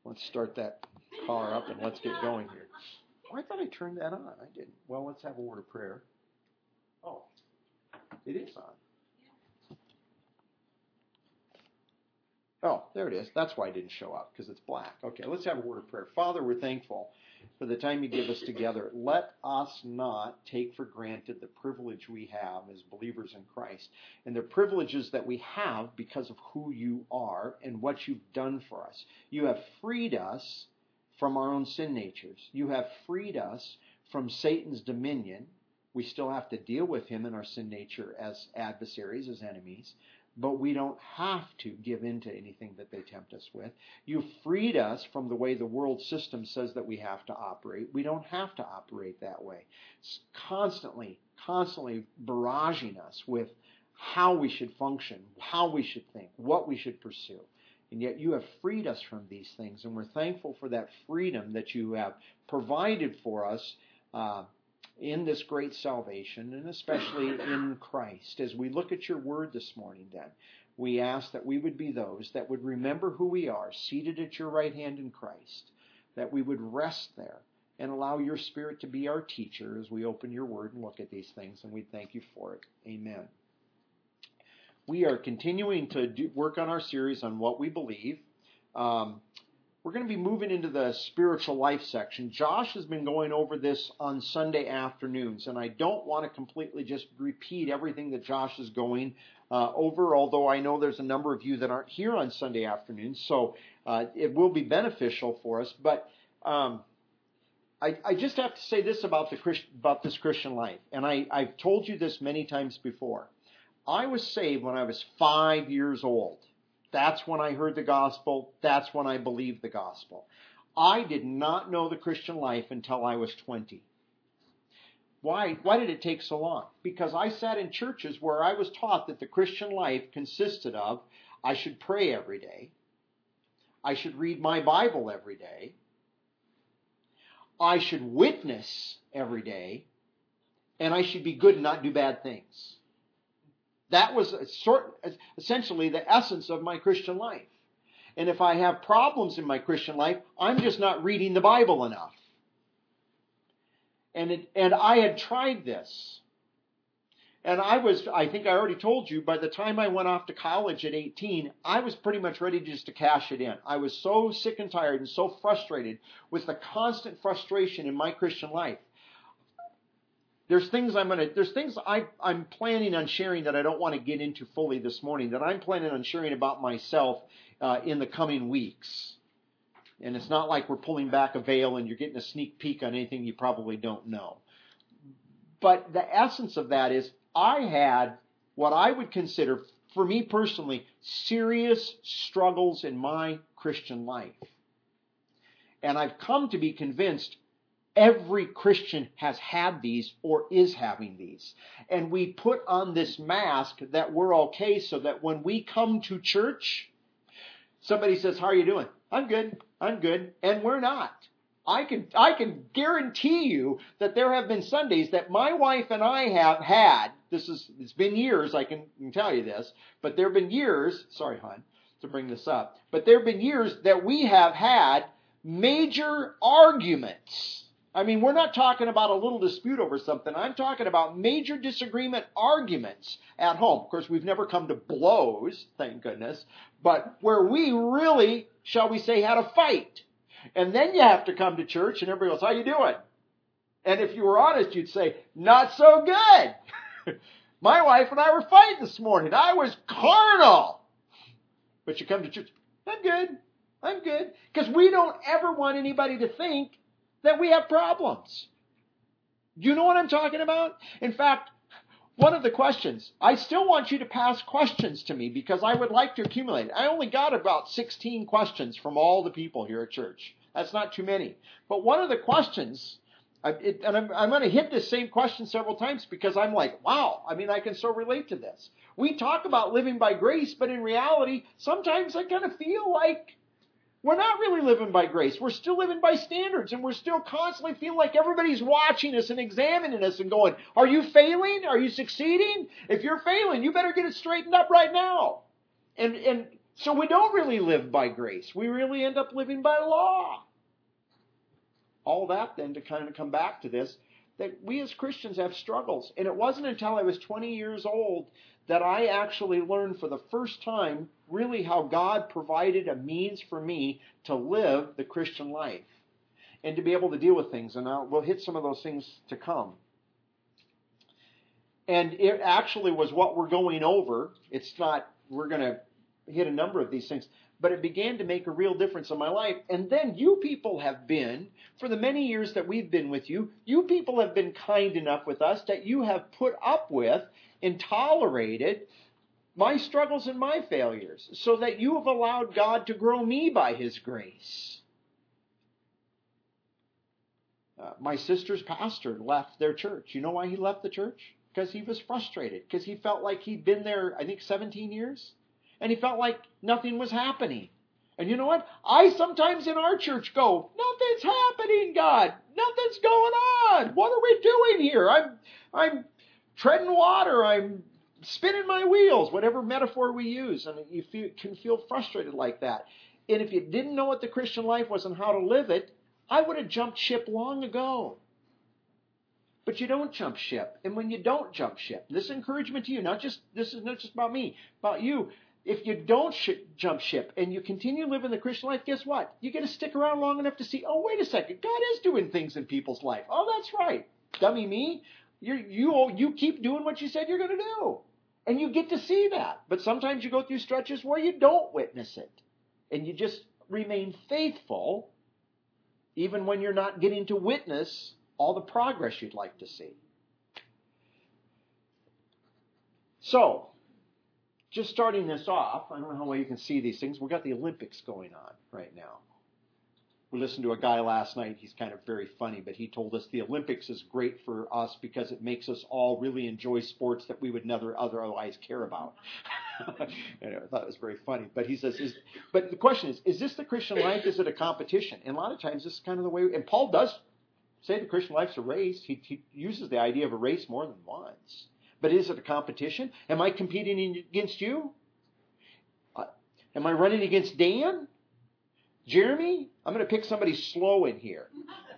Let's start that car up and let's get going here. Oh, I thought I turned that on. I didn't. Well, let's have a word of prayer. Oh, it is on. Oh, there it is. That's why it didn't show up, because it's black. Okay, let's have a word of prayer. Father, we're thankful for the time you give us together. Let us not take for granted the privilege we have as believers in Christ, and the privileges that we have because of who you are and what you've done for us. You have freed us from our own sin natures. You have freed us from Satan's dominion. We still have to deal with him in our sin nature as adversaries, as enemies, but we don't have to give in to anything that they tempt us with. You freed us from the way the world system says that we have to operate. We don't have to operate that way. It's constantly barraging us with how we should function, how we should think, what we should pursue. And yet you have freed us from these things, and we're thankful for that freedom that you have provided for us in this great salvation, and especially in Christ. As we look at your word this morning, then, we ask that we would be those that would remember who we are, seated at your right hand in Christ, that we would rest there and allow your Spirit to be our teacher as we open your word and look at these things, and we thank you for it. Amen. We are continuing to work on our series on what we believe. We're going to be moving into the spiritual life section. Josh has been going over this on Sunday afternoons, and I don't want to completely just repeat everything that Josh is going over, although I know there's a number of you that aren't here on Sunday afternoons, so it will be beneficial for us. But I just have to say this about this Christian life, and I've told you this many times before. I was saved when I was 5 years old. That's when I heard the gospel. That's when I believed the gospel. I did not know the Christian life until I was 20. Why did it take so long? Because I sat in churches where I was taught that the Christian life consisted of I should pray every day. I should read my Bible every day. I should witness every day. And I should be good and not do bad things. That was essentially the essence of my Christian life. And if I have problems in my Christian life, I'm just not reading the Bible enough. And I had tried this. And I think I already told you, by the time I went off to college at 18, I was pretty much ready just to cash it in. I was so sick and tired and so frustrated with the constant frustration in my Christian life. There's things I'm planning on sharing that I don't want to get into fully this morning, that I'm planning on sharing about myself in the coming weeks. And it's not like we're pulling back a veil and you're getting a sneak peek on anything you probably don't know. But the essence of that is I had what I would consider, for me personally, serious struggles in my Christian life. And I've come to be convinced every Christian has had these or is having these. And we put on this mask that we're okay so that when we come to church, somebody says, "How are you doing?" I'm good. And we're not. I can guarantee you that there have been Sundays that my wife and I have had, it's been years, I can tell you this, but there have been years, sorry hon, to bring this up, but there have been years that we have had major arguments. I mean, we're not talking about a little dispute over something. I'm talking about major disagreement arguments at home. Of course, we've never come to blows, thank goodness, but where we really, shall we say, had a fight. And then you have to come to church and everybody goes, "How you doing?" And if you were honest, you'd say, "Not so good." My wife and I were fighting this morning. I was carnal. But you come to church, I'm good. Because we don't ever want anybody to think that we have problems. Do you know what I'm talking about? In fact, one of the questions, I still want you to pass questions to me because I would like to accumulate. I only got about 16 questions from all the people here at church. That's not too many. But one of the questions, I'm going to hit this same question several times because I'm like, wow, I mean, I can so relate to this. We talk about living by grace, but in reality, sometimes I kind of feel like we're not really living by grace. We're still living by standards, and we're still constantly feeling like everybody's watching us and examining us and going, "Are you failing? Are you succeeding? If you're failing, you better get it straightened up right now." And So we don't really live by grace. We really end up living by law. All that then to kind of come back to this, that we as Christians have struggles. And it wasn't until I was 20 years old that I actually learned for the first time really how God provided a means for me to live the Christian life and to be able to deal with things. And we'll hit some of those things to come. And it actually was what we're going over. It's not, we're going to hit a number of these things. But it began to make a real difference in my life. And then you people have been, for the many years that we've been with you, you people have been kind enough with us that you have put up with and tolerated my struggles and my failures, so that you have allowed God to grow me by His grace. My sister's pastor left their church. You know why he left the church? Because he was frustrated. Because he felt like he'd been there, I think, 17 years. And he felt like nothing was happening. And you know what? I sometimes in our church go, nothing's happening, God. Nothing's going on. What are we doing here? I'm treading water. I'm spinning my wheels, whatever metaphor we use. And you can feel frustrated like that. And if you didn't know what the Christian life was and how to live it, I would have jumped ship long ago. But you don't jump ship. And when you don't jump ship, this encouragement to you, this is not just about me, about you. If you don't jump ship and you continue living the Christian life, guess what? You're going to stick around long enough to see, oh, wait a second, God is doing things in people's life. Oh, that's right. Dummy me. You keep doing what you said you're going to do. And you get to see that. But sometimes you go through stretches where you don't witness it. And you just remain faithful even when you're not getting to witness all the progress you'd like to see. So, just starting this off, I don't know how well you can see these things. We've got the Olympics going on right now. We listened to a guy last night. He's kind of very funny, but he told us the Olympics is great for us because it makes us all really enjoy sports that we would never otherwise care about. I thought it was very funny. But he says, but the question is this the Christian life? Is it a competition? And a lot of times this is kind of the way, and Paul does say the Christian life's a race. He uses the idea of a race more than once. But is it a competition? Am I competing against you? Am I running against Dan? Jeremy? I'm going to pick somebody slow in here.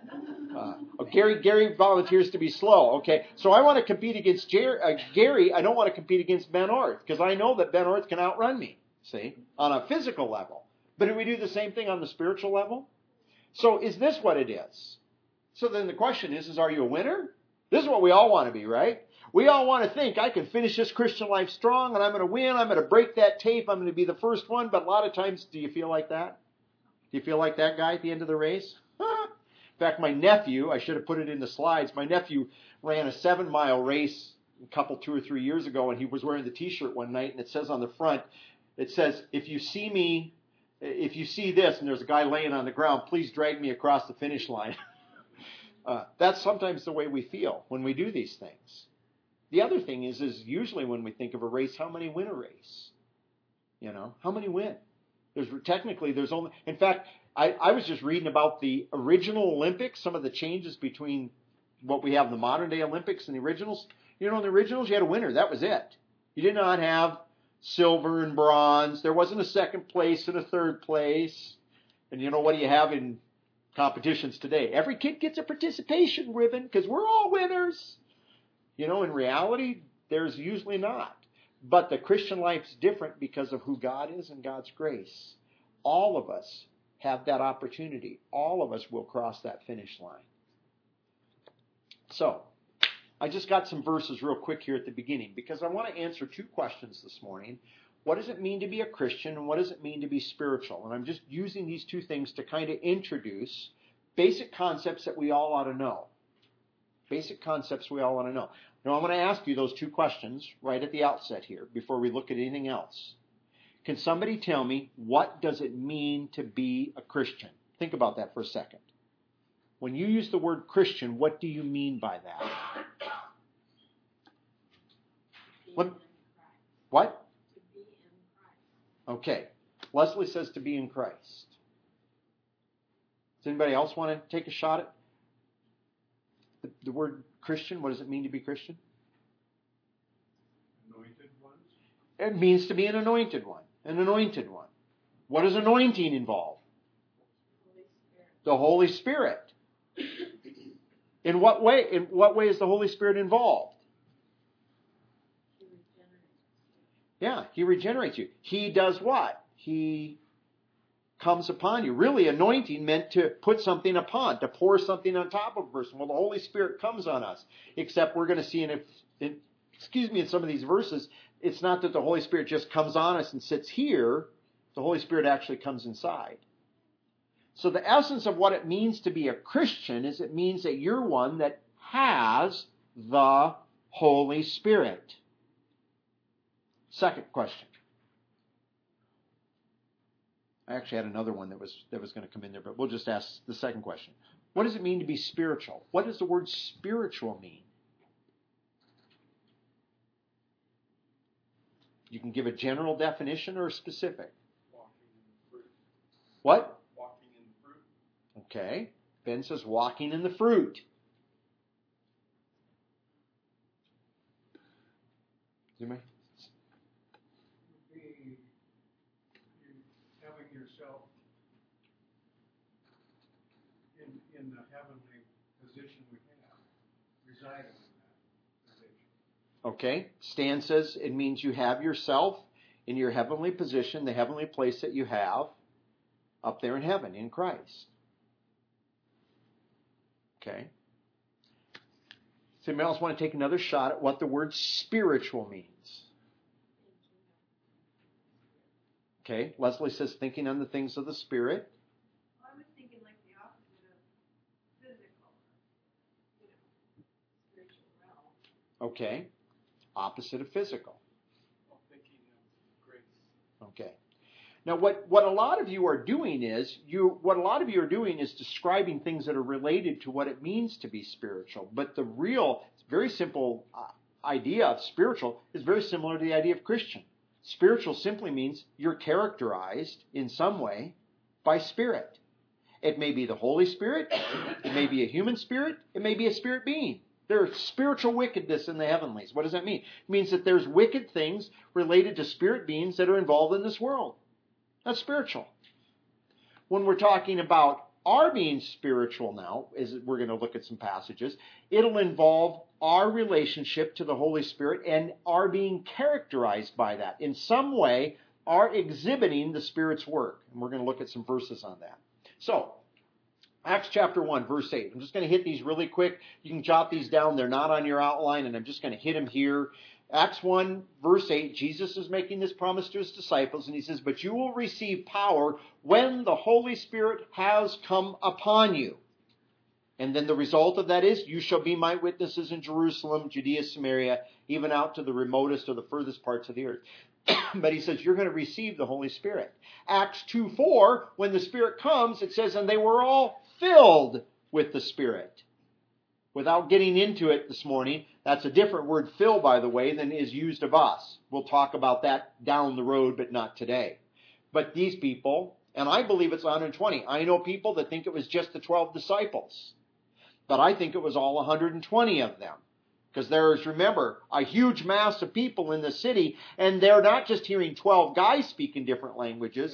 Gary volunteers to be slow. Okay, so I want to compete against Gary. I don't want to compete against Ben Orth because I know that Ben Orth can outrun me, see, on a physical level. But do we do the same thing on the spiritual level? So is this what it is? So then the question is are you a winner? This is what we all want to be, right? We all want to think, I can finish this Christian life strong and I'm going to win. I'm going to break that tape. I'm going to be the first one. But a lot of times, do you feel like that? Do you feel like that guy at the end of the race? In fact, my nephew, I should have put it in the slides, my nephew ran a 7-mile race a 2 or 3 years ago, and he was wearing the T-shirt one night, and it says on the front, it says, if you see this, and there's a guy laying on the ground, please drag me across the finish line. That's sometimes the way we feel when we do these things. The other thing is usually when we think of a race, how many win a race? You know, how many win? There's only, in fact, I was just reading about the original Olympics, some of the changes between what we have in the modern day Olympics and the originals. You know, in the originals, you had a winner. That was it. You did not have silver and bronze. There wasn't a second place and a third place. And you know, what do you have in competitions today? Every kid gets a participation ribbon because we're all winners. You know, in reality, there's usually not. But the Christian life's different because of who God is and God's grace. All of us have that opportunity. All of us will cross that finish line. So, I just got some verses real quick here at the beginning because I want to answer 2 questions this morning. What does it mean to be a Christian and what does it mean to be spiritual? And I'm just using these 2 things to kind of introduce basic concepts that we all ought to know. Basic concepts we all want to know. Now, I'm going to ask you those 2 questions right at the outset here before we look at anything else. Can somebody tell me, what does it mean to be a Christian? Think about that for a second. When you use the word Christian, what do you mean by that? What? To be in Christ. Okay. Leslie says to be in Christ. Does anybody else want to take a shot at the word Christian? What does it mean to be Christian? Anointed ones. It means to be an anointed one. An anointed one. What does anointing involve? Holy Spirit. The Holy Spirit. In what way? In what way is the Holy Spirit involved? He regenerates. Yeah, He regenerates you. He does what? He comes upon you. Really, anointing meant to put something upon, to pour something on top of a person. Well, the Holy Spirit comes on us. Except we're going to see in some of these verses, it's not that the Holy Spirit just comes on us and sits here. The Holy Spirit actually comes inside. So the essence of what it means to be a Christian is it means that you're one that has the Holy Spirit. Second question. I actually had another one that was going to come in there, but we'll just ask the second question. What does it mean to be spiritual? What does the word spiritual mean? You can give a general definition or a specific. Walking in the fruit. What? Walking in the fruit. Okay. Ben says walking in the fruit. Anybody? Be having yourself in the heavenly position we have, residing in that position. Okay. Stan says it means you have yourself in your heavenly position, the heavenly place that you have up there in heaven in Christ. Okay. Does anybody else want to take another shot at what the word spiritual means? Okay. Leslie says thinking on the things of the Spirit. Well, I was thinking like the opposite of physical, spiritual realm. Okay. Opposite of physical. Well, thinking of grace. Okay. Now, what a lot of you are doing is describing things that are related to what it means to be spiritual. But the real, very simple idea of spiritual is very similar to the idea of Christian. Spiritual simply means you're characterized in some way by Spirit. It may be the Holy Spirit, it may be a human spirit, it may be a spirit being. There's spiritual wickedness in the heavenlies. What does that mean? It means that there's wicked things related to spirit beings that are involved in this world. That's spiritual. When we're talking about our being spiritual now, as we're going to look at some passages, it'll involve our relationship to the Holy Spirit and our being characterized by that. In some way, our exhibiting the Spirit's work. And we're going to look at some verses on that. So, Acts chapter 1, verse 8. I'm just going to hit these really quick. You can jot these down. They're not on your outline, and I'm just going to hit them here. Acts 1, verse 8, Jesus is making this promise to his disciples, and he says, "But you will receive power when the Holy Spirit has come upon you." And then the result of that is, you shall be my witnesses in Jerusalem, Judea, Samaria, even out to the remotest or the furthest parts of the earth. But he says, you're going to receive the Holy Spirit. Acts 2:4, when the Spirit comes, it says, and they were all filled with the Spirit. Without getting into it this morning, that's a different word, fill, by the way, than is used of us. We'll talk about that down the road, but not today. But these people, and I believe it's 120. I know people that think it was just the 12 disciples. But I think it was all 120 of them. Because there's, remember, a huge mass of people in the city, and they're not just hearing 12 guys speak in different languages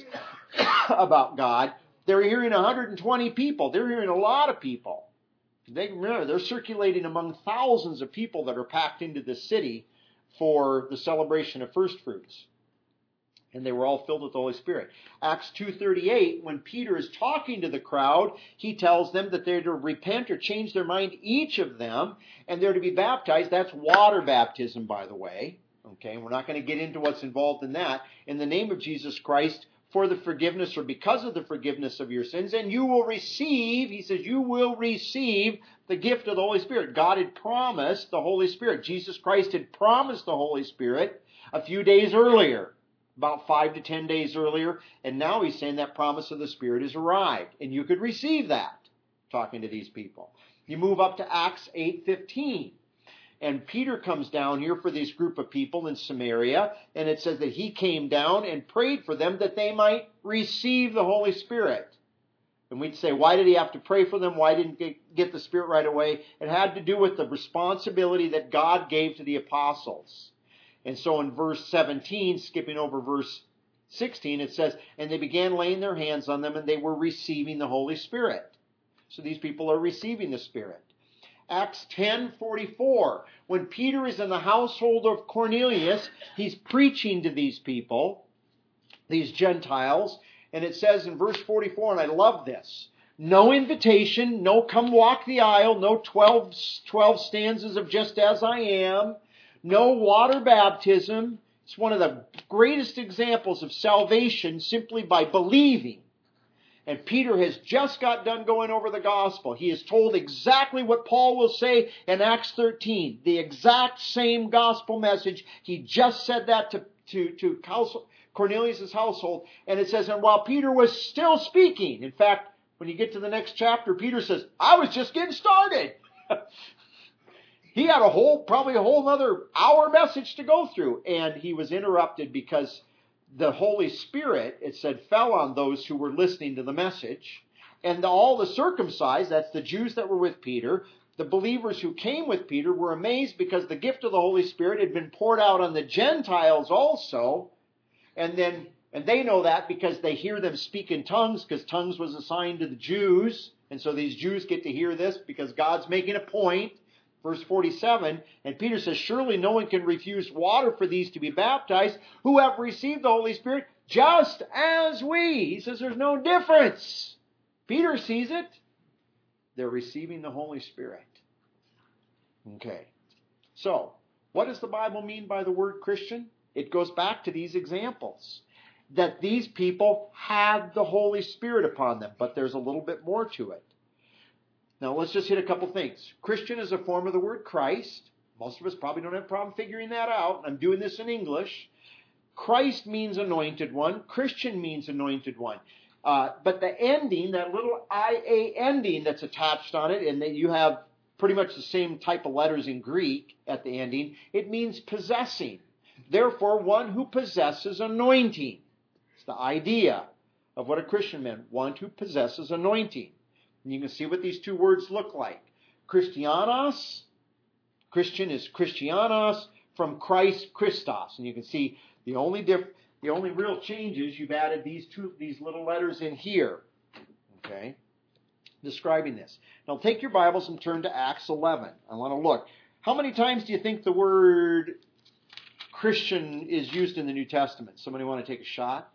about God. They're hearing 120 people. They're hearing a lot of people. Remember, they're circulating among thousands of people that are packed into the city for the celebration of first fruits. And they were all filled with the Holy Spirit. Acts 2:38, when Peter is talking to the crowd, he tells them that they're to repent or change their mind, each of them, and they're to be baptized. That's water baptism, by the way. Okay, we're not going to get into what's involved in that. In the name of Jesus Christ, for the forgiveness or because of the forgiveness of your sins, and you will receive, he says, you will receive the gift of the Holy Spirit. God had promised the Holy Spirit. Jesus Christ had promised the Holy Spirit a few days earlier. About 5 to 10 days earlier, and now he's saying that promise of the Spirit has arrived, and you could receive that, talking to these people. You move up to Acts 8:15, and Peter comes down here for this group of people in Samaria, and it says that he came down and prayed for them that they might receive the Holy Spirit. And we'd say, why did he have to pray for them? Why didn't he get the Spirit right away? It had to do with the responsibility that God gave to the apostles. And so in verse 17, skipping over verse 16, it says, and they began laying their hands on them, and they were receiving the Holy Spirit. So these people are receiving the Spirit. Acts 10:44, when Peter is in the household of Cornelius, he's preaching to these people, these Gentiles, and it says in verse 44, and I love this, no invitation, no come walk the aisle, no 12 stanzas of just as I am, no water baptism. It's one of the greatest examples of salvation simply by believing. And Peter has just got done going over the gospel. He is told exactly what Paul will say in Acts 13. The exact same gospel message. He just said that to Cornelius' household. And it says, and while Peter was still speaking, in fact, when you get to the next chapter, Peter says, I was just getting started. He had probably a whole other hour message to go through. And he was interrupted because the Holy Spirit, it said, fell on those who were listening to the message. And all the circumcised, that's the Jews that were with Peter, the believers who came with Peter were amazed because the gift of the Holy Spirit had been poured out on the Gentiles also. And they know that because they hear them speak in tongues, because tongues was assigned to the Jews. And so these Jews get to hear this because God's making a point. Verse 47, and Peter says, surely no one can refuse water for these to be baptized who have received the Holy Spirit just as we. He says there's no difference. Peter sees it. They're receiving the Holy Spirit. Okay. So, what does the Bible mean by the word Christian? It goes back to these examples. That these people had the Holy Spirit upon them, but there's a little bit more to it. Now, let's just hit a couple things. Christian is a form of the word Christ. Most of us probably don't have a problem figuring that out. I'm doing this in English. Christ means anointed one. Christian means anointed one. But the ending, that little IA ending that's attached on it, and that you have pretty much the same type of letters in Greek at the ending, it means possessing. Therefore, one who possesses anointing. It's the idea of what a Christian meant. One who possesses anointing. And you can see what these two words look like. Christianos, Christian is Christianos, from Christ, Christos. And you can see the only real change is you've added these little letters in here. Okay? Describing this. Now take your Bibles and turn to Acts 11. I want to look. How many times do you think the word Christian is used in the New Testament? Somebody want to take a shot?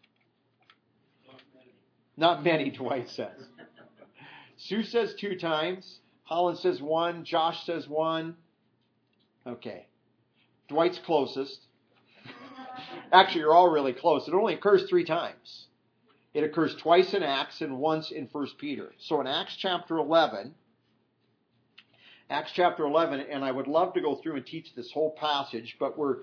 Not many, Dwight says. Sue says 2 times. Holland says 1. Josh says 1. Okay. Dwight's closest. Actually, you're all really close. It only occurs 3 times. It occurs twice in Acts and once in 1 Peter. So in Acts chapter 11, and I would love to go through and teach this whole passage, but we're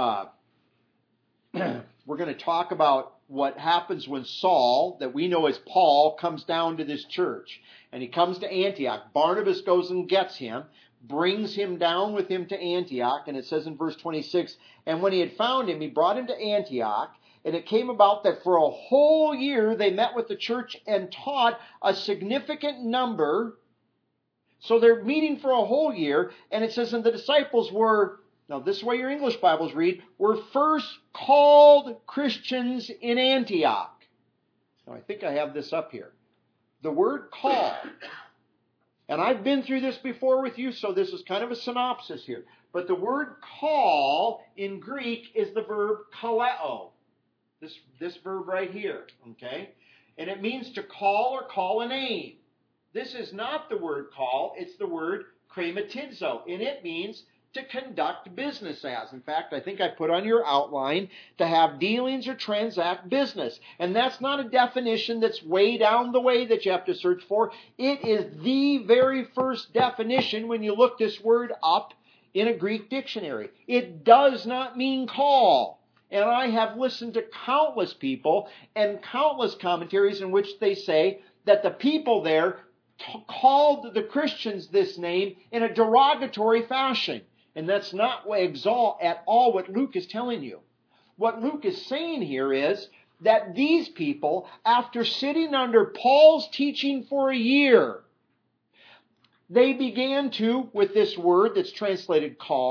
going to talk about what happens when Saul, that we know as Paul, comes down to this church. And he comes to Antioch. Barnabas goes and gets him, brings him down with him to Antioch. And it says in verse 26, and when he had found him, he brought him to Antioch. And it came about that for a whole year they met with the church and taught a significant number. So they're meeting for a whole year. And it says, and the disciples were, now this is the way your English Bibles read, were first called Christians in Antioch. Now I think I have this up here. The word call, and I've been through this before with you, so this is kind of a synopsis here. But the word call in Greek is the verb kaleo. This verb right here, okay? And it means to call or call a name. This is not the word call, it's the word krematizo, and it means to conduct business as. In fact, I think I put on your outline to have dealings or transact business. And that's not a definition that's way down the way that you have to search for. It is the very first definition when you look this word up in a Greek dictionary. It does not mean call. And I have listened to countless people and countless commentaries in which they say that the people there called the Christians this name in a derogatory fashion. And that's not at all what Luke is telling you. What Luke is saying here is that these people, after sitting under Paul's teaching for a year, they began to, with this word that's translated call,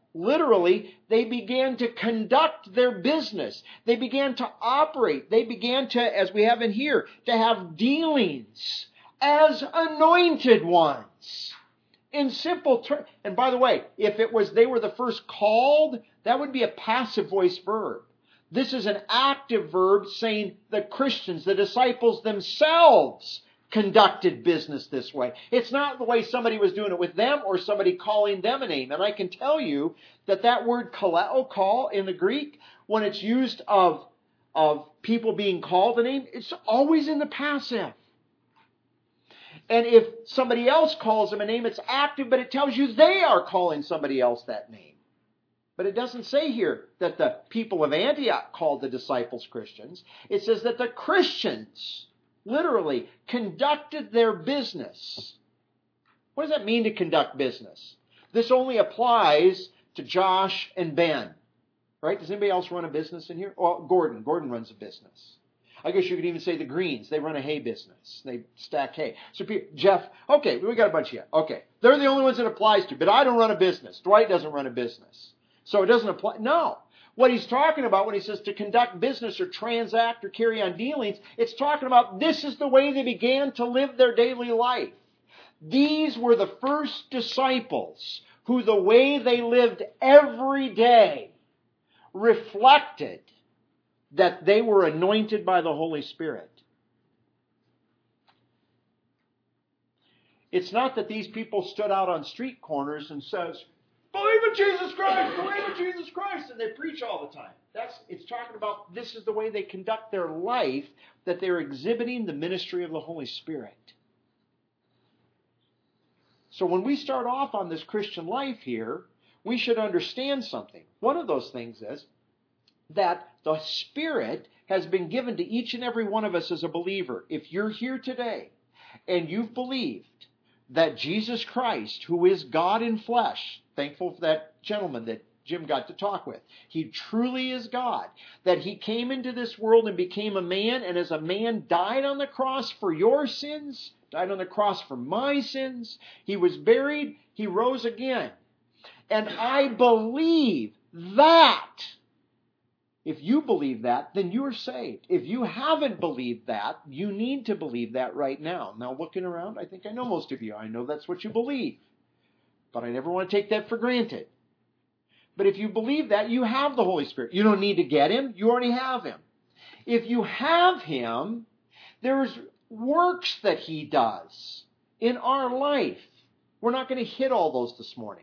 Literally, they began to conduct their business. They began to operate. They began to, as we have in here, to have dealings as anointed ones. In simple terms. And by the way, if it was they were the first called, that would be a passive voice verb. This is an active verb saying the Christians, the disciples themselves, conducted business this way. It's not the way somebody was doing it with them or somebody calling them a name. And I can tell you that that word kaleo, call, in the Greek, when it's used of people being called a name, it's always in the passive. And if somebody else calls them a name, it's active, but it tells you they are calling somebody else that name. But it doesn't say here that the people of Antioch called the disciples Christians. It says that the Christians literally conducted their business. What does that mean to conduct business? This only applies to Josh and Ben. Right? Does anybody else run a business in here? Oh, Gordon. Gordon runs a business. I guess you could even say the Greens. They run a hay business. They stack hay. So Jeff, okay, we got a bunch of you. Okay. They're the only ones it applies to, but I don't run a business. Dwight doesn't run a business. So it doesn't apply. No. What he's talking about when he says to conduct business or transact or carry on dealings, it's talking about this is the way they began to live their daily life. These were the first disciples who the way they lived every day reflected that they were anointed by the Holy Spirit. It's not that these people stood out on street corners and says, believe in Jesus Christ, believe in Jesus Christ, and they preach all the time. It's talking about this is the way they conduct their life, that they're exhibiting the ministry of the Holy Spirit. So when we start off on this Christian life here, we should understand something. One of those things is that the Spirit has been given to each and every one of us as a believer. If you're here today and you've believed that Jesus Christ, who is God in flesh, thankful for that gentleman that Jim got to talk with, he truly is God, that he came into this world and became a man, and as a man died on the cross for your sins, died on the cross for my sins, he was buried, he rose again. And I believe that. If you believe that, then you're saved. If you haven't believed that, you need to believe that right now. Now, looking around, I think I know most of you. I know that's what you believe. But I never want to take that for granted. But if you believe that, you have the Holy Spirit. You don't need to get Him. You already have Him. If you have Him, there's works that He does in our life. We're not going to hit all those this morning.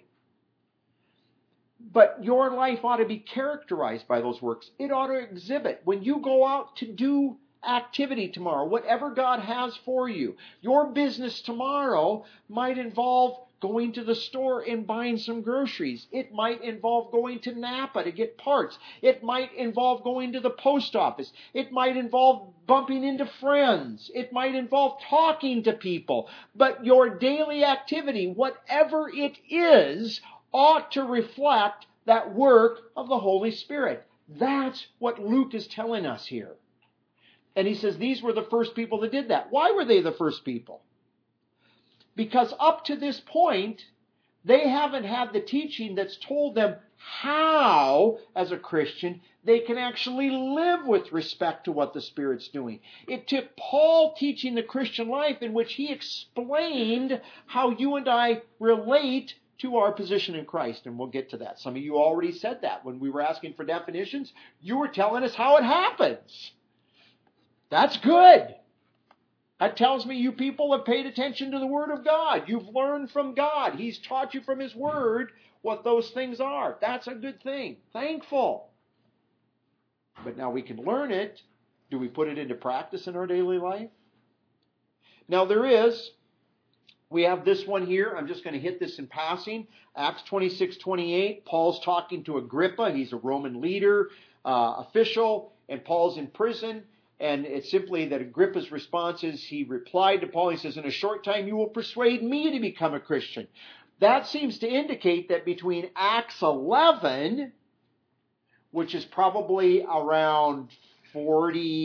But your life ought to be characterized by those works. It ought to exhibit. When you go out to do activity tomorrow, whatever God has for you, your business tomorrow might involve going to the store and buying some groceries. It might involve going to Napa to get parts. It might involve going to the post office. It might involve bumping into friends. It might involve talking to people. But your daily activity, whatever it is, ought to reflect that work of the Holy Spirit. That's what Luke is telling us here. And he says these were the first people that did that. Why were they the first people? Because up to this point, they haven't had the teaching that's told them how, as a Christian, they can actually live with respect to what the Spirit's doing. It took Paul teaching the Christian life in which he explained how you and I relate to our position in Christ, and we'll get to that. Some of you already said that. When we were asking for definitions, you were telling us how it happens. That's good. That tells me you people have paid attention to the Word of God. You've learned from God. He's taught you from His Word what those things are. That's a good thing. Thankful. But now we can learn it. Do we put it into practice in our daily life? Now we have this one here. I'm just going to hit this in passing. Acts 26:28. Paul's talking to Agrippa. He's a Roman leader, official, and Paul's in prison. And it's simply that Agrippa's response is he replied to Paul. He says, in a short time you will persuade me to become a Christian. That seems to indicate that between Acts 11, which is probably around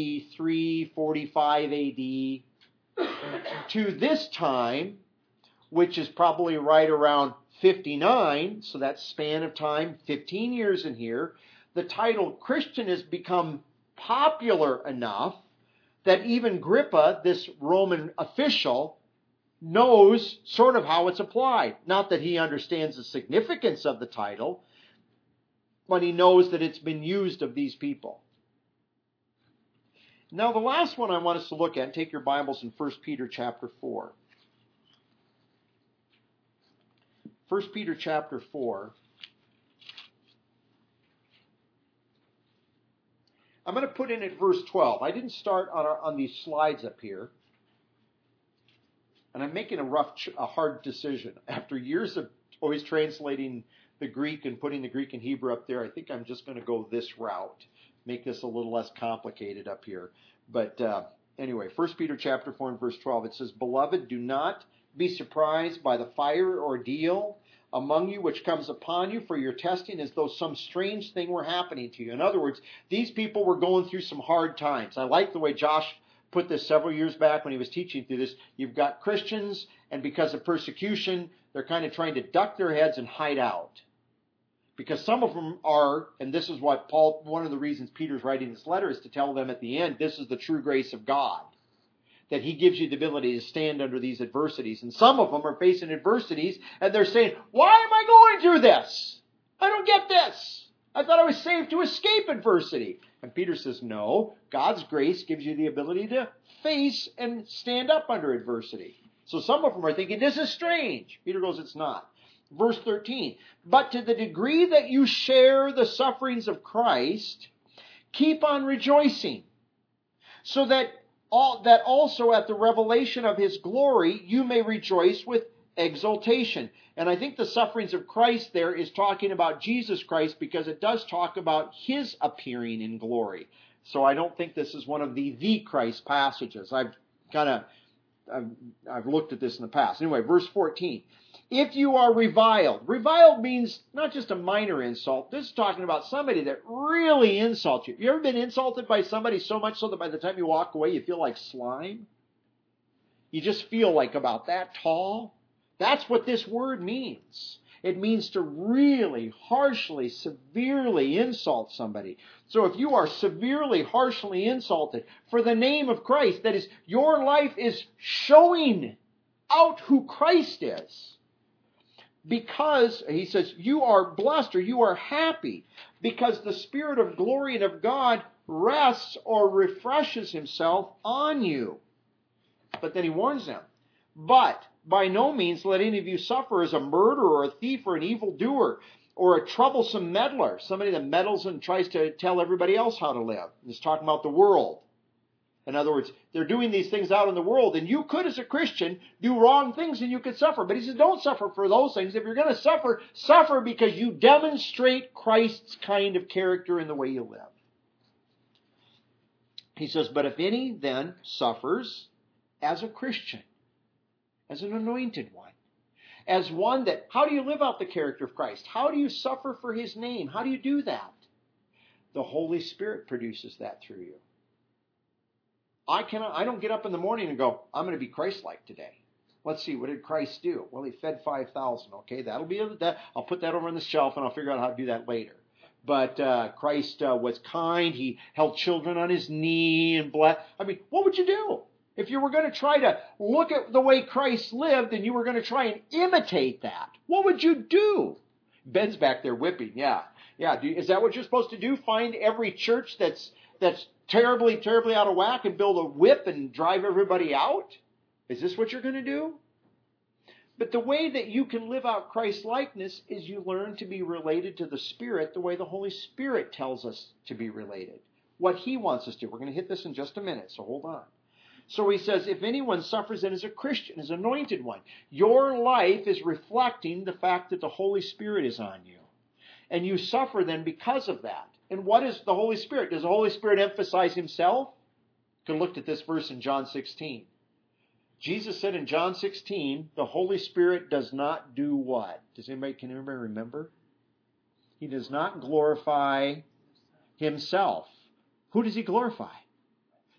43, 45 AD, to this time, which is probably right around 59, so that span of time, 15 years in here, the title Christian has become popular enough that even Agrippa, this Roman official, knows sort of how it's applied. Not that he understands the significance of the title, but he knows that it's been used of these people. Now the last one I want us to look at, take your Bibles in 1 Peter chapter 4. 1 Peter chapter 4. I'm going to put in at verse 12. I didn't start on these slides up here. And I'm making a hard decision. After years of always translating the Greek and putting the Greek and Hebrew up there, I think I'm just going to go this route. Make this a little less complicated up here. But anyway, 1 Peter chapter 4 and verse 12, it says, Beloved, do not be surprised by the fire ordeal among you which comes upon you for your testing as though some strange thing were happening to you. In other words, these people were going through some hard times. I like the way Josh put this several years back when he was teaching through this. You've got Christians, and because of persecution, they're kind of trying to duck their heads and hide out. Because some of them are, and this is what Paul, one of the reasons Peter's writing this letter is to tell them at the end, this is the true grace of God. That he gives you the ability to stand under these adversities. And some of them are facing adversities, and they're saying, why am I going through this? I don't get this. I thought I was saved to escape adversity. And Peter says, no, God's grace gives you the ability to face and stand up under adversity. So some of them are thinking, this is strange. Peter goes, it's not. Verse 13, but to the degree that you share the sufferings of Christ, keep on rejoicing, so that also at the revelation of his glory you may rejoice with exultation. And I think the sufferings of Christ there is talking about Jesus Christ, because it does talk about his appearing in glory. So I don't think this is one of the Christ passages. I've looked at this in the past. Anyway, verse 14. If you are reviled means not just a minor insult. This is talking about somebody that really insults you. Have you ever been insulted by somebody so much so that by the time you walk away you feel like slime? You just feel like about that tall? That's what this word means. It means to really harshly, severely insult somebody. So if you are severely, harshly insulted for the name of Christ, that is, your life is showing out who Christ is. Because, he says, you are blessed or you are happy because the Spirit of glory and of God rests or refreshes himself on you. But then he warns them, but by no means let any of you suffer as a murderer or a thief or an evildoer or a troublesome meddler, somebody that meddles and tries to tell everybody else how to live. He's talking about the world. In other words, they're doing these things out in the world, and you could, as a Christian, do wrong things and you could suffer. But he says, don't suffer for those things. If you're going to suffer, suffer because you demonstrate Christ's kind of character in the way you live. He says, but if any then suffers as a Christian, as an anointed one, as one that, how do you live out the character of Christ? How do you suffer for his name? How do you do that? The Holy Spirit produces that through you. I don't get up in the morning and go, I'm going to be Christ-like today. Let's see, what did Christ do? Well, he fed 5,000. Okay, that'll be that. I'll put that over on the shelf and I'll figure out how to do that later. But Christ was kind. He held children on his knee and blessed. I mean, what would you do? If you were going to try to look at the way Christ lived and you were going to try and imitate that, what would you do? Ben's back there whipping, yeah. Is that what you're supposed to do? Find every church that's terribly, terribly out of whack and build a whip and drive everybody out? Is this what you're going to do? But the way that you can live out Christ's likeness is you learn to be related to the Spirit the way the Holy Spirit tells us to be related. What he wants us to. We're going to hit this in just a minute, so hold on. So he says, if anyone suffers then as a Christian, as an anointed one, your life is reflecting the fact that the Holy Spirit is on you. And you suffer then because of that. And what is the Holy Spirit? Does the Holy Spirit emphasize himself? You can look at this verse in John 16. Jesus said in John 16, the Holy Spirit does not do what? Can anybody remember? He does not glorify himself. Who does he glorify?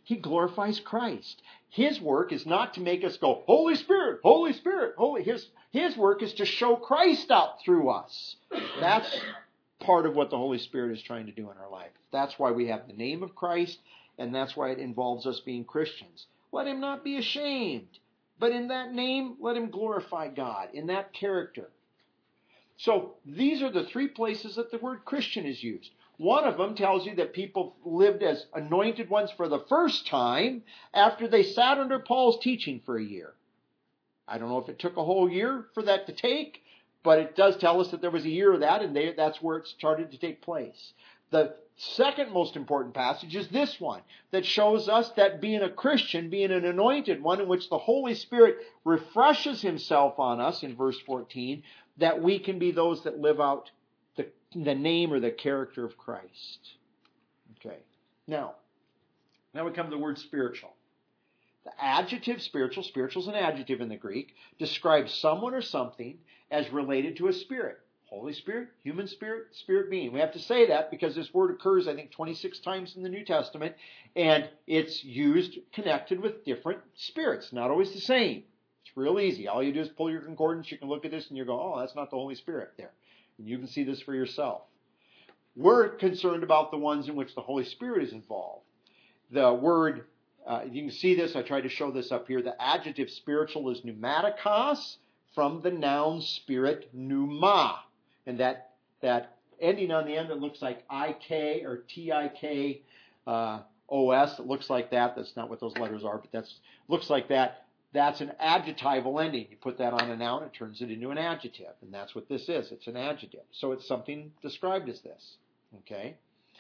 He glorifies Christ. His work is not to make us go, Holy Spirit, Holy Spirit, Holy. His work is to show Christ out through us. That's part of what the Holy Spirit is trying to do in our life. That's why we have the name of Christ, and that's why it involves us being Christians. Let him not be ashamed, but in that name, let him glorify God, in that character. So these are the three places that the word Christian is used. One of them tells you that people lived as anointed ones for the first time after they sat under Paul's teaching for a year. I don't know if it took a whole year for that to take, but it does tell us that there was a year of that, and that's where it started to take place. The second most important passage is this one that shows us that being a Christian, being an anointed one in which the Holy Spirit refreshes himself on us in verse 14, that we can be those that live out the name or the character of Christ. Okay. Now we come to the word spiritual. The adjective spiritual is an adjective in the Greek, describes someone or something as related to a spirit. Holy Spirit, human spirit, spirit being. We have to say that because this word occurs, I think, 26 times in the New Testament, and it's used connected with different spirits, not always the same. It's real easy. All you do is pull your concordance, you can look at this, and you go, oh, that's not the Holy Spirit there. And you can see this for yourself. We're concerned about the ones in which the Holy Spirit is involved. The word, you can see this, I tried to show this up here, the adjective spiritual is pneumatikos, from the noun spirit pneuma. And that ending on the end, it looks like IK or TIK OS. It looks like that. That's not what those letters are, but that's looks like that. That's an adjectival ending. You put that on a noun, it turns it into an adjective. And that's what this is. It's an adjective. So it's something described as this. Okay?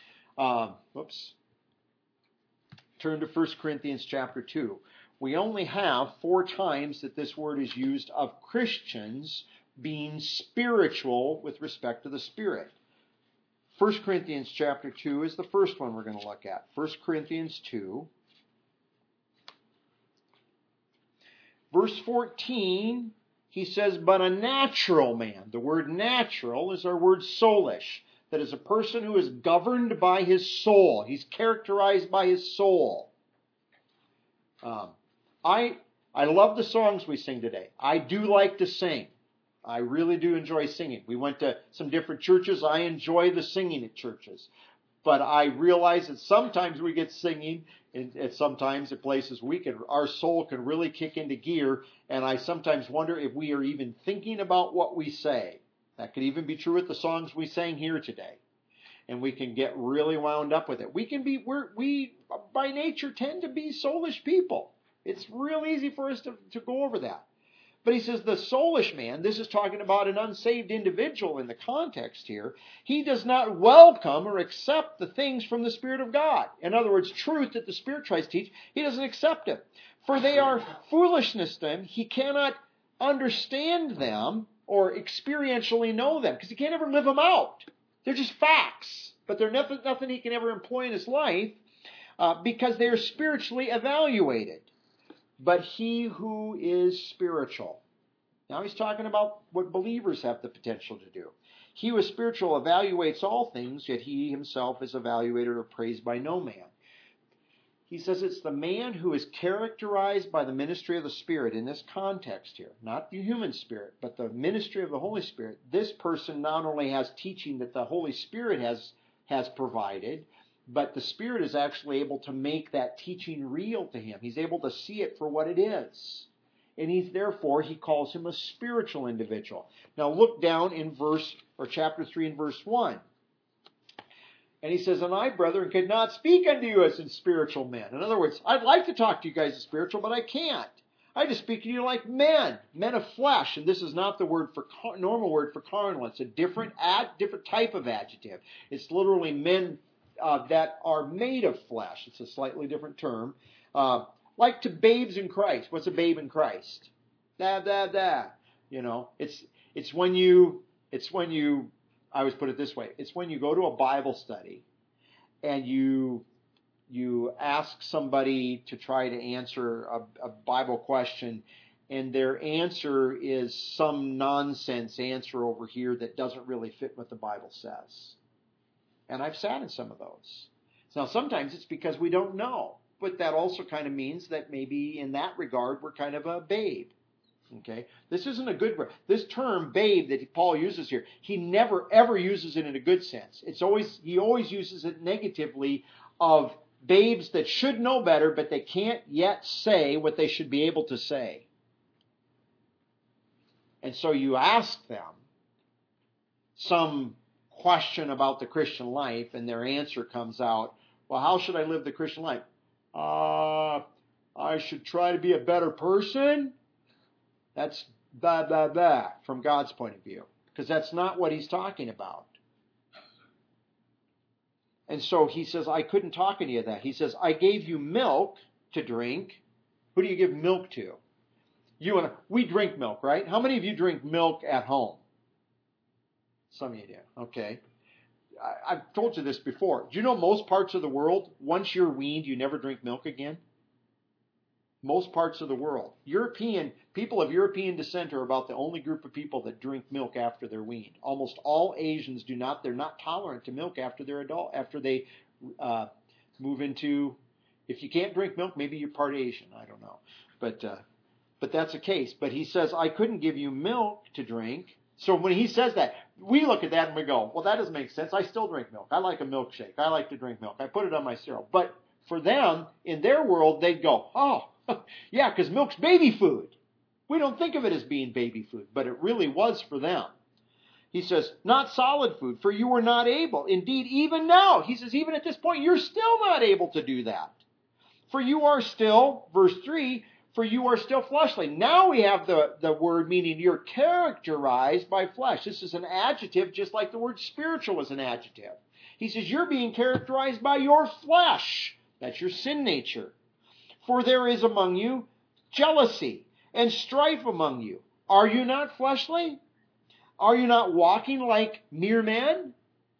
Turn to 1 Corinthians chapter 2. We only have 4 times that this word is used of Christians being spiritual with respect to the Spirit. 1 Corinthians chapter 2 is the first one we're going to look at. 1 Corinthians 2. Verse 14, he says, but a natural man. The word natural is our word soulish. That is a person who is governed by his soul. He's characterized by his soul. I love the songs we sing today. I do like to sing. I really do enjoy singing. We went to some different churches. I enjoy the singing at churches. But I realize that sometimes we get singing, and sometimes at places our soul can really kick into gear, and I sometimes wonder if we are even thinking about what we say. That could even be true with the songs we sang here today. And we can get really wound up with it. We by nature tend to be soulish people. It's real easy for us to go over that. But he says the soulish man, this is talking about an unsaved individual in the context here, he does not welcome or accept the things from the Spirit of God. In other words, truth that the Spirit tries to teach, he doesn't accept it. For they are foolishness to him. He cannot understand them or experientially know them because he can't ever live them out. They're just facts, but they're nothing he can ever employ in his life because they are spiritually evaluated. But he who is spiritual. Now he's talking about what believers have the potential to do. He who is spiritual evaluates all things, yet he himself is evaluated or praised by no man. He says it's the man who is characterized by the ministry of the Spirit in this context here. Not the human spirit, but the ministry of the Holy Spirit. This person not only has teaching that the Holy Spirit has provided, but the Spirit is actually able to make that teaching real to him. He's able to see it for what it is. And he calls him a spiritual individual. Now look down in chapter 3 and verse 1. And he says, and I, brethren, could not speak unto you as in spiritual men. In other words, I'd like to talk to you guys as spiritual, but I can't. I just speak to you like men of flesh. And this is not the normal word for carnal. It's a different type of adjective. It's literally men that are made of flesh. It's a slightly different term. Like to babes in Christ. What's a babe in Christ? You know, it's when you, I always put it this way. It's when you go to a Bible study and you ask somebody to try to answer a Bible question and their answer is some nonsense answer over here that doesn't really fit what the Bible says. And I've sat in some of those. Now, sometimes it's because we don't know. but that also kind of means that maybe in that regard we're kind of a babe. Okay? This isn't a good word. This term babe that Paul uses here, he never ever uses it in a good sense. He always uses it negatively of babes that should know better, but they can't yet say what they should be able to say. And so you ask them some question about the Christian life, and their answer comes out, well, how should I live the Christian life? I should try to be a better person. That's blah, blah, blah from God's point of view, because that's not what he's talking about. And so he says, I couldn't talk any of that. He says, I gave you milk to drink. Who do you give milk to? We drink milk, right? How many of you drink milk at home? Some of you do. Okay. I've told you this before. Do you know most parts of the world, once you're weaned, you never drink milk again? Most parts of the world. People of European descent are about the only group of people that drink milk after they're weaned. Almost all Asians do not. They're not tolerant to milk after they're adult, after they move into, if you can't drink milk, maybe you're part Asian. I don't know. But that's the case. But he says, I couldn't give you milk to drink. So when he says that, we look at that and we go, well, that doesn't make sense. I still drink milk. I like a milkshake. I like to drink milk. I put it on my cereal. But for them, in their world, they'd go, oh, yeah, because milk's baby food. We don't think of it as being baby food, but it really was for them. He says, not solid food, for you were not able. Indeed, even now, he says, even at this point, you're still not able to do that. For you are still, verse 3, for you are still fleshly. Now we have the word meaning you're characterized by flesh. This is an adjective just like the word spiritual is an adjective. He says you're being characterized by your flesh. That's your sin nature. For there is among you jealousy and strife among you. Are you not fleshly? Are you not walking like mere men?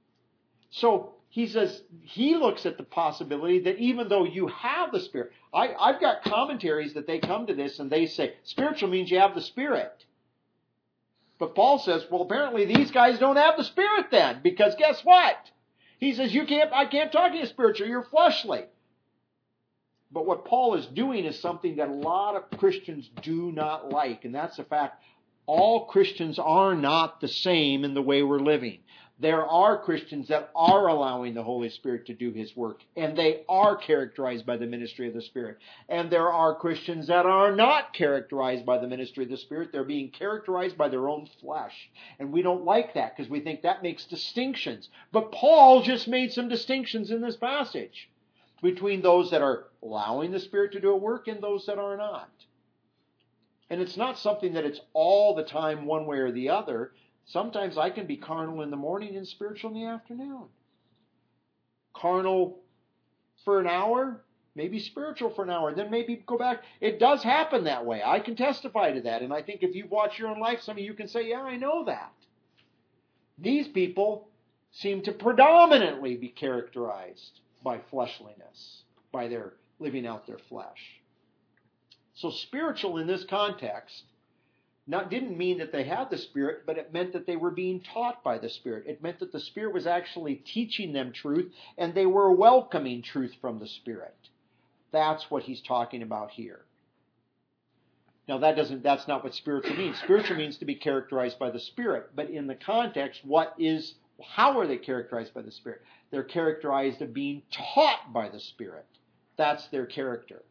So he says, he looks at the possibility that even though you have the Spirit, I've got commentaries that they come to this and they say, spiritual means you have the Spirit. But Paul says, well, apparently these guys don't have the Spirit then, because guess what? He says, I can't talk to you spiritual, you're fleshly. But what Paul is doing is something that a lot of Christians do not like, and that's the fact all Christians are not the same in the way we're living. There are Christians that are allowing the Holy Spirit to do His work, and they are characterized by the ministry of the Spirit. And there are Christians that are not characterized by the ministry of the Spirit. They're being characterized by their own flesh. And we don't like that because we think that makes distinctions. But Paul just made some distinctions in this passage between those that are allowing the Spirit to do a work and those that are not. And it's not something that it's all the time one way or the other. Sometimes I can be carnal in the morning and spiritual in the afternoon. Carnal for an hour, maybe spiritual for an hour, then maybe go back. It does happen that way. I can testify to that. And I think if you've watched your own life, some of you can say, yeah, I know that. These people seem to predominantly be characterized by fleshliness, by their living out their flesh. So spiritual in this context didn't mean that they had the Spirit, but it meant that they were being taught by the Spirit. It meant that the Spirit was actually teaching them truth, and they were welcoming truth from the Spirit. That's what he's talking about here. Now that's not what spiritual means. Spiritual means to be characterized by the Spirit, but in the context, how are they characterized by the Spirit? They're characterized of being taught by the Spirit. That's their character.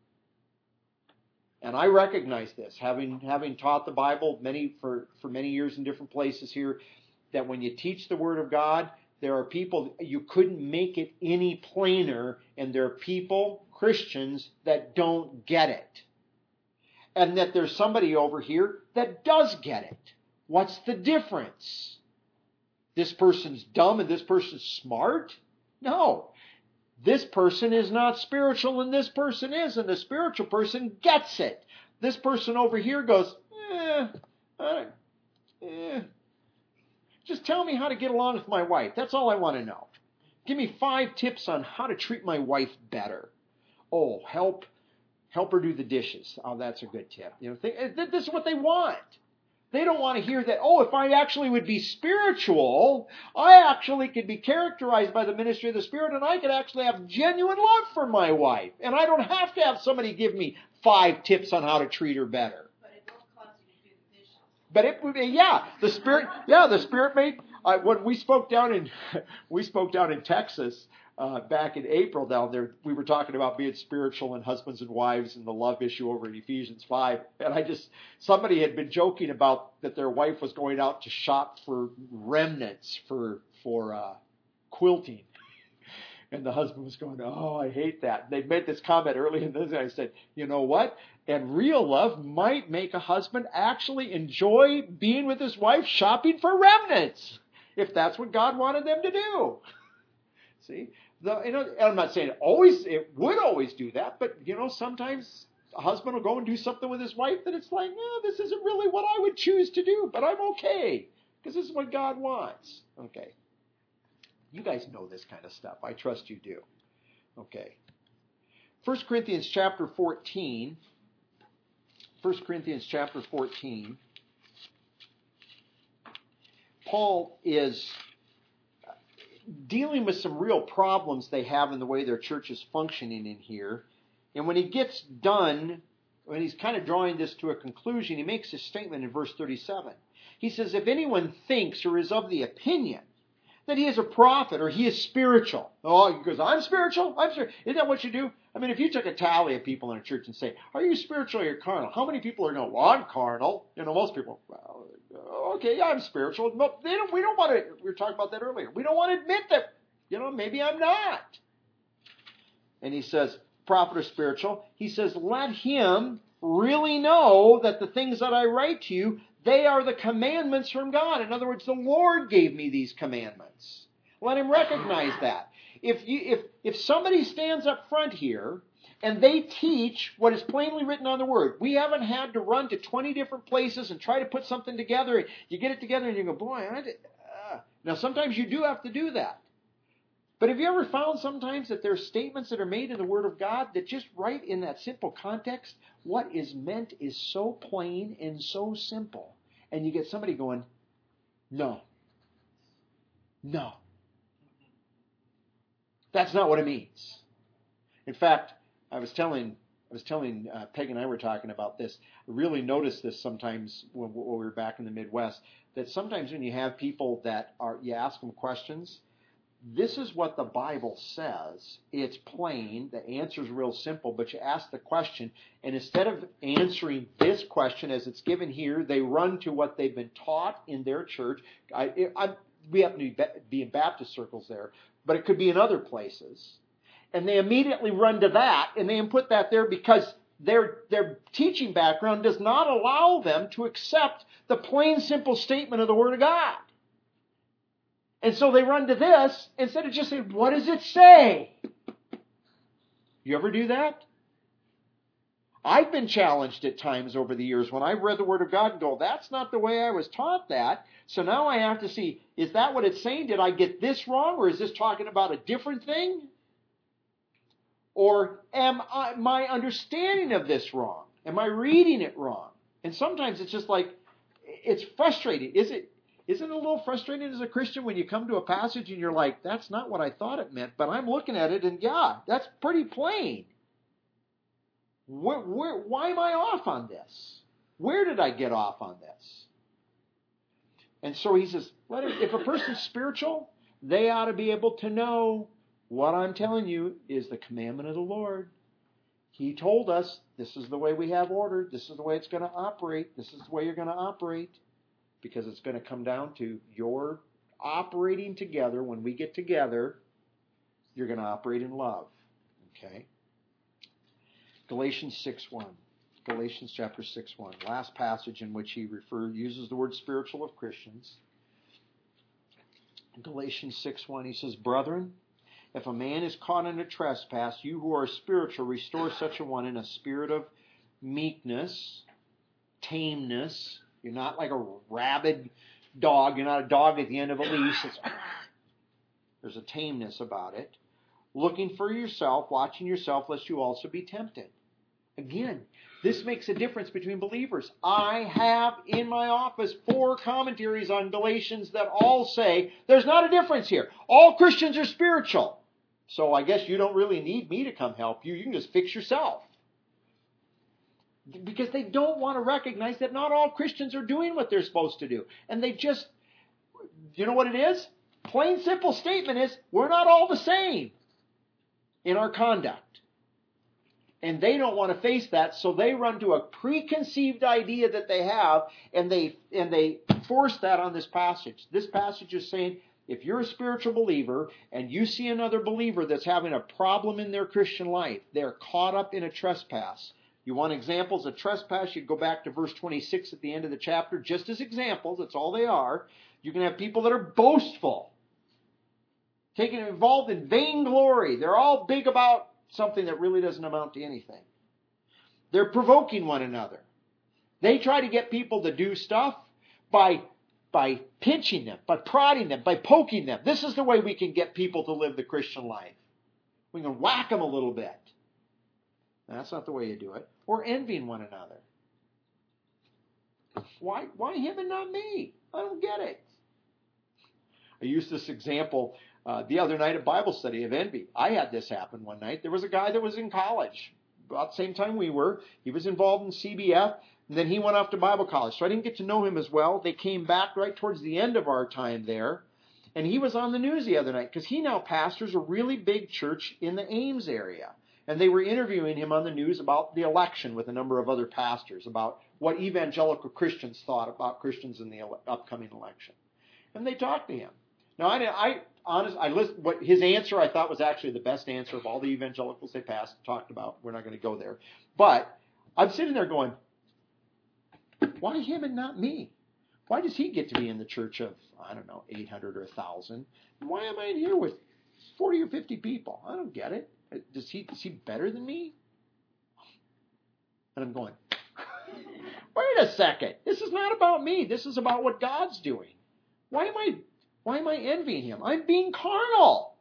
And I recognize this, having taught the Bible for many years in different places here, that when you teach the Word of God, there are people, you couldn't make it any plainer, and there are people, Christians, that don't get it. And that there's somebody over here that does get it. What's the difference? This person's dumb and this person's smart? No. This person is not spiritual and this person is, and the spiritual person gets it. This person over here goes, just tell me how to get along with my wife. That's all I want to know. Give me 5 tips on how to treat my wife better. Oh, help her do the dishes. Oh, that's a good tip. This is what they want. They don't want to hear that, oh, if I actually would be spiritual, I actually could be characterized by the ministry of the Spirit, and I could actually have genuine love for my wife. And I don't have to have somebody give me 5 tips on how to treat her better. But it won't cause you to do the dishes. But it would be, the Spirit made, when we spoke down in Texas, back in April down there, we were talking about being spiritual and husbands and wives and the love issue over in Ephesians 5. And somebody had been joking about that their wife was going out to shop for remnants for quilting. And the husband was going, oh, I hate that. And they made this comment early in this, and I said, you know what? And real love might make a husband actually enjoy being with his wife shopping for remnants, if that's what God wanted them to do. See? I'm not saying it would always do that, but, sometimes a husband will go and do something with his wife that it's like, no, this isn't really what I would choose to do, but I'm okay, because this is what God wants. Okay. You guys know this kind of stuff. I trust you do. Okay. 1 Corinthians chapter 14. 1 Corinthians chapter 14. Paul is dealing with some real problems they have in the way their church is functioning in here. And when he gets done, when he's kind of drawing this to a conclusion, he makes a statement in verse 37. He says, if anyone thinks or is of the opinion that he is a prophet or he is spiritual. Oh, he goes, I'm spiritual? Isn't that what you do? I mean, if you took a tally of people in a church and say, are you spiritual or you're carnal? How many people are going, well, I'm carnal? Most people, well, okay, yeah, I'm spiritual. But we don't want to, we were talking about that earlier. We don't want to admit that, maybe I'm not. And he says, prophet or spiritual, he says, let him really know that the things that I write to you, they are the commandments from God. In other words, the Lord gave me these commandments. Let him recognize that. If somebody stands up front here and they teach what is plainly written on the Word, we haven't had to run to 20 different places and try to put something together. You get it together and you go, boy, Now, sometimes you do have to do that. But have you ever found sometimes that there are statements that are made in the Word of God that just right in that simple context, what is meant is so plain and so simple. And you get somebody going, no. That's not what it means. In fact, I was telling Peg and I were talking about this. I really noticed this sometimes when we were back in the Midwest, that sometimes when you have people you ask them questions, this is what the Bible says. It's plain. The answer's real simple, but you ask the question, and instead of answering this question as it's given here, they run to what they've been taught in their church. We happen to be in Baptist circles there, but it could be in other places. And they immediately run to that, and they input that there because their teaching background does not allow them to accept the plain, simple statement of the Word of God. And so they run to this instead of just saying, what does it say? You ever do that? I've been challenged at times over the years when I've read the Word of God and go, that's not the way I was taught that. So now I have to see, is that what it's saying? Did I get this wrong? Or is this talking about a different thing? Or am my understanding of this wrong? Am I reading it wrong? And sometimes it's just like, it's frustrating. Isn't it a little frustrating as a Christian when you come to a passage and you're like, that's not what I thought it meant, but I'm looking at it and yeah, that's pretty plain. Why am I off on this? Where did I get off on this? And so he says, if a person's spiritual, they ought to be able to know what I'm telling you is the commandment of the Lord. He told us this is the way we have order. This is the way it's going to operate. This is the way you're going to operate. Because it's going to come down to your operating together. When we get together, you're going to operate in love. Okay? Galatians 6:1. Galatians chapter 6:1. Last passage in which he uses the word spiritual of Christians. Galatians 6:1, he says, brethren, if a man is caught in a trespass, you who are spiritual, restore such a one in a spirit of meekness, tameness. You're not like a rabid dog. You're not a dog at the end of a leash. There's a tameness about it. Looking for yourself, watching yourself, lest you also be tempted. Again, this makes a difference between believers. I have in my office 4 commentaries on Galatians that all say there's not a difference here. All Christians are spiritual. So I guess you don't really need me to come help you. You can just fix yourself. Because they don't want to recognize that not all Christians are doing what they're supposed to do. And they just, you know what it is? Plain simple statement is, we're not all the same in our conduct. And they don't want to face that, so they run to a preconceived idea that they have, and they force that on this passage. This passage is saying, if you're a spiritual believer and you see another believer that's having a problem in their Christian life, they're caught up in a trespass. You want examples of trespass? You go back to verse 26 at the end of the chapter, just as examples. That's all they are. You can have people that are boastful, involved in vainglory. They're all big about something that really doesn't amount to anything. They're provoking one another. They try to get people to do stuff by pinching them, by prodding them, by poking them. This is the way we can get people to live the Christian life. We can whack them a little bit. That's not the way you do it. Or envying one another. Why him and not me? I don't get it. I used this example the other night at Bible study of envy. I had this happen one night. There was a guy that was in college about the same time we were. He was involved in CBF, and then he went off to Bible college. So I didn't get to know him as well. They came back right towards the end of our time there, and he was on the news the other night because he now pastors a really big church in the Ames area. And they were interviewing him on the news about the election with a number of other pastors, about what evangelical Christians thought about Christians in the upcoming election. And they talked to him. Now, I listened. What his answer I thought was actually the best answer of all the evangelicals they talked about. We're not going to go there, but I'm sitting there going, "Why him and not me? Why does he get to be in the church of 800 or 1,000? Why am I in here with 40 or 50 people? I don't get it. Is he better than me?" And I'm going, "Wait a second. This is not about me. This is about what God's doing. Why am I envying him? I'm being carnal.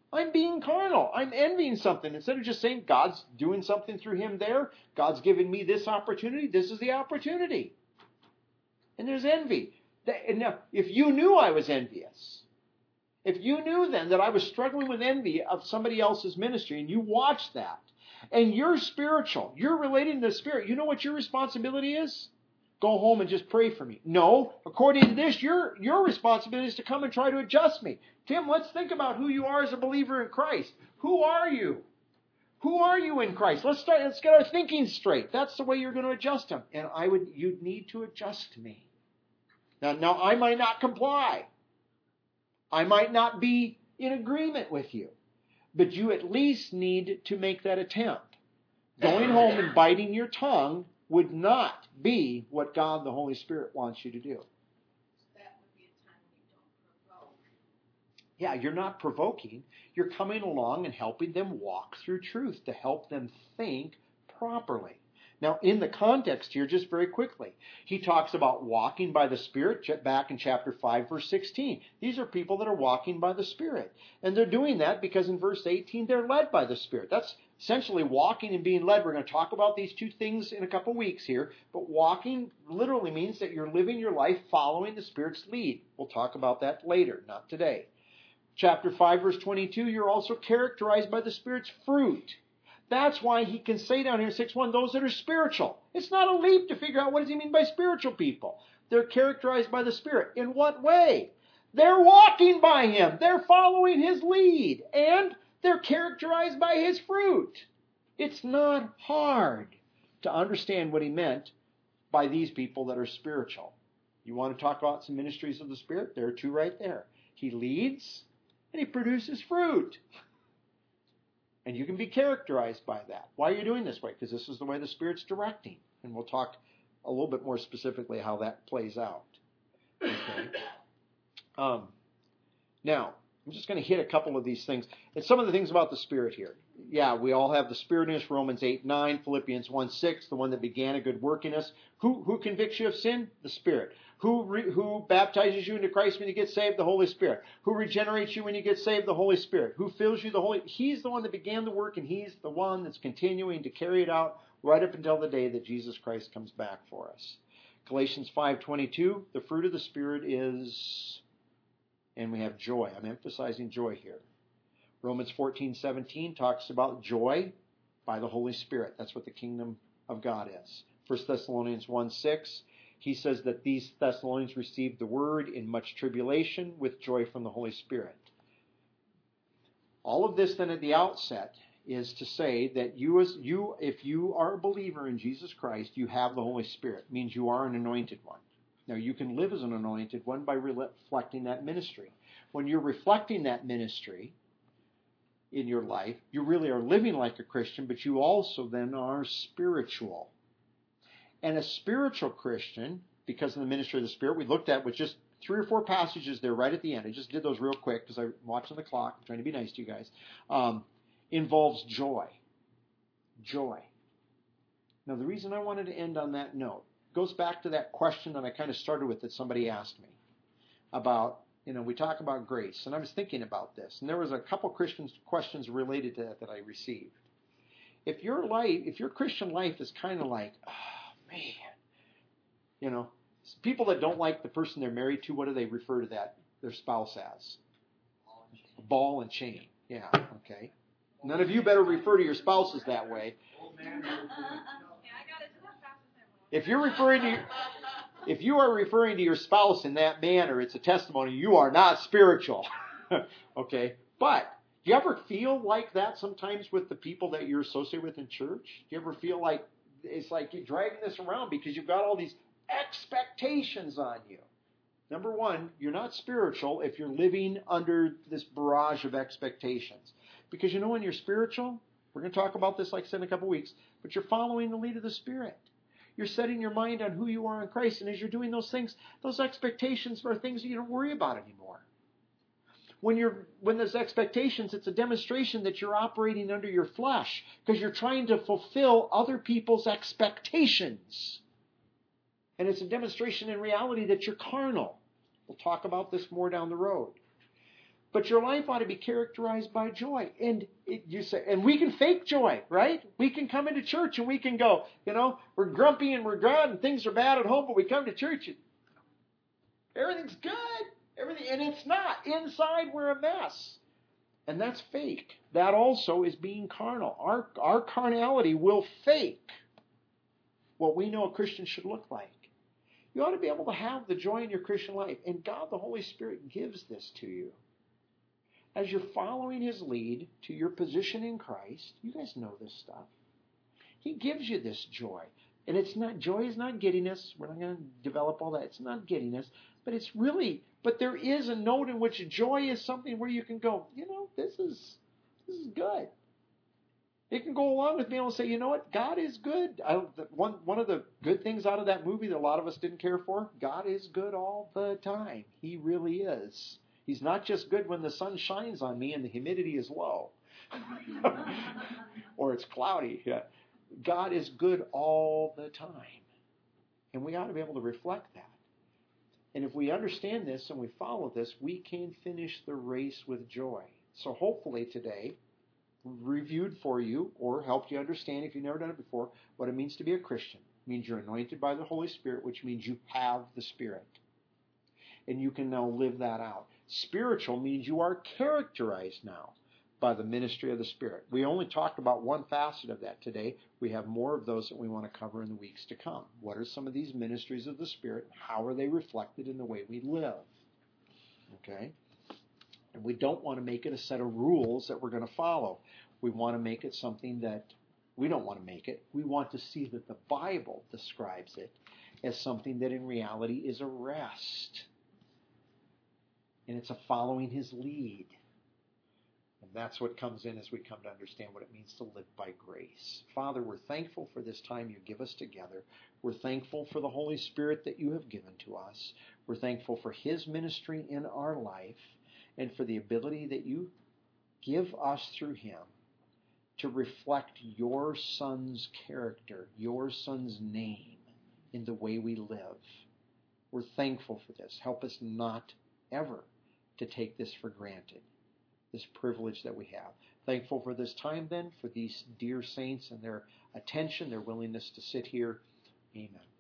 I'm envying something. Instead of just saying God's doing something through him there, God's given me this opportunity. This is the opportunity." And there's envy. Now, if you knew I was envious, if you knew then that I was struggling with envy of somebody else's ministry, and you watched that, and you're spiritual, you're relating to the Spirit, you know what your responsibility is? Go home and just pray for me. No, according to this, your responsibility is to come and try to adjust me. Tim, let's think about who you are as a believer in Christ. Who are you? Who are you in Christ? Let's get our thinking straight. That's the way you're going to adjust him. And you'd need to adjust me. Now I might not comply. I might not be in agreement with you. But you at least need to make that attempt. Going home and biting your tongue would not be what God the Holy Spirit wants you to do. That would be a time when you don't provoke. Yeah, you're not provoking. You're coming along and helping them walk through truth, to help them think properly. Now, in the context here, just very quickly, he talks about walking by the Spirit back in chapter 5, verse 16. These are people that are walking by the Spirit. And they're doing that because in verse 18, they're led by the Spirit. That's essentially walking and being led. We're going to talk about these two things in a couple weeks here. But walking literally means that you're living your life following the Spirit's lead. We'll talk about that later, not today. Chapter 5, verse 22, you're also characterized by the Spirit's fruit. That's why he can say down here in 6:1, those that are spiritual. It's not a leap to figure out what does he mean by spiritual people. They're characterized by the Spirit. In what way? They're walking by him. They're following his lead. And they're characterized by his fruit. It's not hard to understand what he meant by these people that are spiritual. You want to talk about some ministries of the Spirit? There are two right there. He leads and he produces fruit. And you can be characterized by that. Why are you doing this way? Because this is the way the Spirit's directing. And we'll talk a little bit more specifically how that plays out. Okay. Now, I'm just going to hit a couple of these things. And some of the things about the Spirit here. Yeah, we all have the Spirit in us, Romans 8:9, Philippians 1:6, the one that began a good work in us. Who convicts you of sin? The Spirit. Who baptizes you into Christ when you get saved? The Holy Spirit. Who regenerates you when you get saved? The Holy Spirit. Who fills you? He's the one that began the work, and he's the one that's continuing to carry it out right up until the day that Jesus Christ comes back for us. Galatians 5:22, the fruit of the Spirit is, and we have joy. I'm emphasizing joy here. Romans 14:17 talks about joy by the Holy Spirit. That's what the kingdom of God is. 1 Thessalonians 1:6, he says that these Thessalonians received the word in much tribulation with joy from the Holy Spirit. All of this then at the outset is to say that if you are a believer in Jesus Christ, you have the Holy Spirit. It means you are an anointed one. Now you can live as an anointed one by reflecting that ministry. When you're reflecting that ministry in your life, you really are living like a Christian, but you also then are spiritual. And a spiritual Christian, because of the ministry of the Spirit, we looked at with just 3 or 4 passages there right at the end. I just did those real quick because I'm watching the clock. I'm trying to be nice to you guys. Involves joy. Joy. Now, the reason I wanted to end on that note goes back to that question that I kind of started with that somebody asked me about, we talk about grace. And I was thinking about this. And there was a couple Christian questions related to that I received. If your Christian life is kind of like, oh, man, people that don't like the person they're married to, what do they refer to their spouse as? Ball and chain. Yeah, okay. None of you better refer to your spouses that way. If you are referring to your spouse in that manner, it's a testimony you are not spiritual. Okay? But do you ever feel like that sometimes with the people that you're associated with in church? Do you ever feel like it's like you're dragging this around because you've got all these expectations on you? Number one, you're not spiritual if you're living under this barrage of expectations. Because when you're spiritual, we're going to talk about this like I said in a couple weeks, but you're following the lead of the Spirit. You're setting your mind on who you are in Christ, and as you're doing those things, those expectations are things that you don't worry about anymore. When there's expectations, it's a demonstration that you're operating under your flesh because you're trying to fulfill other people's expectations. And it's a demonstration in reality that you're carnal. We'll talk about this more down the road. But your life ought to be characterized by joy. And we can fake joy, right? We can come into church and we can go, we're grumpy and we're God and things are bad at home, but we come to church and everything's good. And it's not. Inside we're a mess. And that's fake. That also is being carnal. Our carnality will fake what we know a Christian should look like. You ought to be able to have the joy in your Christian life. And God, the Holy Spirit, gives this to you. As you're following His lead to your position in Christ, you guys know this stuff. He gives you this joy. And joy is not giddiness. We're not going to develop all that. It's not giddiness. But there is a note in which joy is something where you can go, this is good. It can go along with being able to say, you know what, God is good. One of the good things out of that movie that a lot of us didn't care for, God is good all the time. He really is. He's not just good when the sun shines on me and the humidity is low. Or it's cloudy. Yeah. God is good all the time. And we ought to be able to reflect that. And if we understand this and we follow this, we can finish the race with joy. So hopefully today, reviewed for you or helped you understand, if you've never done it before, what it means to be a Christian. It means you're anointed by the Holy Spirit, which means you have the Spirit. And you can now live that out. Spiritual means you are characterized now by the ministry of the Spirit. We only talked about one facet of that today. We have more of those that we want to cover in the weeks to come. What are some of these ministries of the Spirit? How are they reflected in the way we live? Okay? And we don't want to make it a set of rules that we're going to follow. We want to make it something that we don't want to make it. We want to see that the Bible describes it as something that in reality is a rest. And it's a following His lead. And that's what comes in as we come to understand what it means to live by grace. Father, we're thankful for this time you give us together. We're thankful for the Holy Spirit that you have given to us. We're thankful for His ministry in our life and for the ability that you give us through Him to reflect your Son's character, your Son's name in the way we live. We're thankful for this. Help us not ever to take this for granted, this privilege that we have. Thankful for this time then, for these dear saints and their attention, their willingness to sit here. Amen.